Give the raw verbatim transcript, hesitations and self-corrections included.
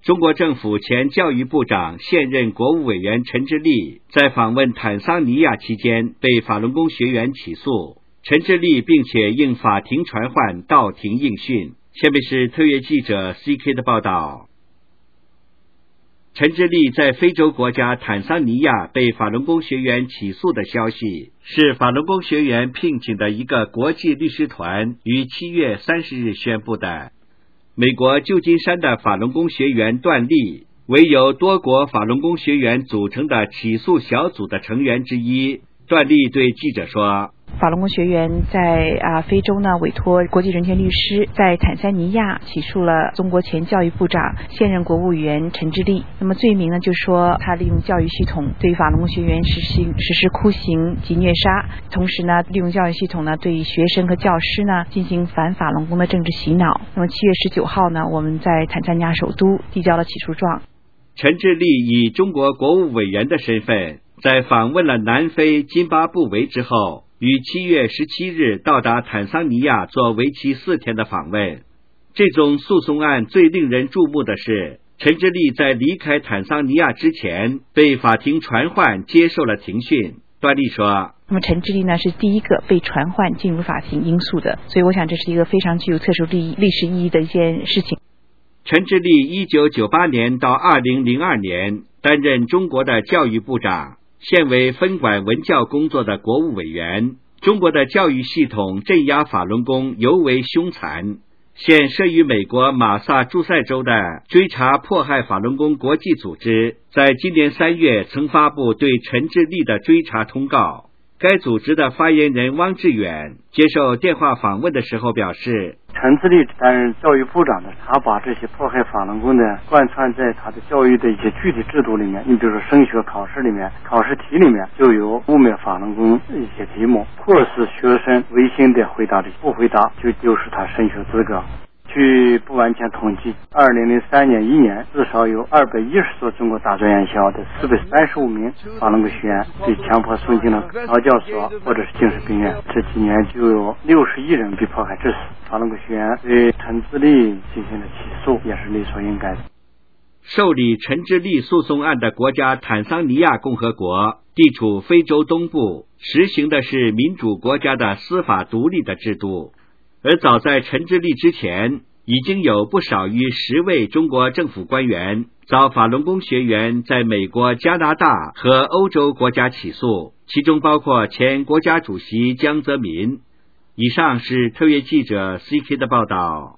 中国政府前教育部长、现任国务委员陈志立在访问坦桑尼亚期间被法轮功学员起诉，陈志立并且应法庭传唤到庭应讯。下面是特约记者 C K 的报道。陈志立在非洲国家坦桑尼亚被法轮功学员起诉的消息，是法轮功学员聘请的一个国际律师团于七月三十日宣布的。美国旧金山的法轮功学员段丽为由多国法轮功学员组成的起诉小组的成员之一。段丽对记者说， 法轮功学员在啊非洲呢委托国际人权律师在坦桑尼亚起诉了中国前教育部长、现任国务委员陈志立。那么罪名呢，就说他利用教育系统对法轮功学员实行实施酷刑及虐杀，同时呢利用教育系统呢对学生和教师呢进行反法轮功的政治洗脑。那么七月十九号呢，我们在坦桑尼亚首都递交了起诉状。 陈志立以中国国务委员的身份，在访问了南非、津巴布韦之后，于七月十七日到达坦桑尼亚做为期四天的访问。这宗诉讼案最令人注目的是，陈志立在离开坦桑尼亚之前被法庭传唤接受了庭讯。段丽说， 那么陈志立呢是第一个被传唤进入法庭应诉的，所以我想这是一个非常具有特殊利益历史意义的一件事情。 陈志立一九九八年到二零零二年担任中国的教育部长，现为分管文教工作的国务委员。中国的教育系统镇压法轮功尤为凶残，现设于美国马萨诸塞州的追查迫害法轮功国际组织，在今年三月曾发布对陈志立的追查通告。该组织的发言人汪志远接受电话访问的时候表示， 陈志立担任教育部长的，他把这些迫害法轮功的贯穿在他的教育的一些具体制度里面。你比如说升学考试里面，考试题里面就有污蔑法轮功一些题目，迫使学生违心的回答的，不回答就丢失他升学资格。据不完全统计，二零零三年一年至少有二百一十所中国大专院校的四百三十五名法轮功学员被强迫送进了劳教所或者是精神病院。这几年就有六十一人被迫害致死。法轮功学员对陈志立进行了起诉，也是理所应该的。 受理陈志立诉讼案的国家坦桑尼亚共和国地处非洲东部，实行的是民主国家的司法独立的制度。而早在陈志立之前，已经有不少于十位中国政府官员遭法轮功学员在美国、加拿大和欧洲国家起诉，其中包括前国家主席江泽民。以上是特约记者 C K 的报道。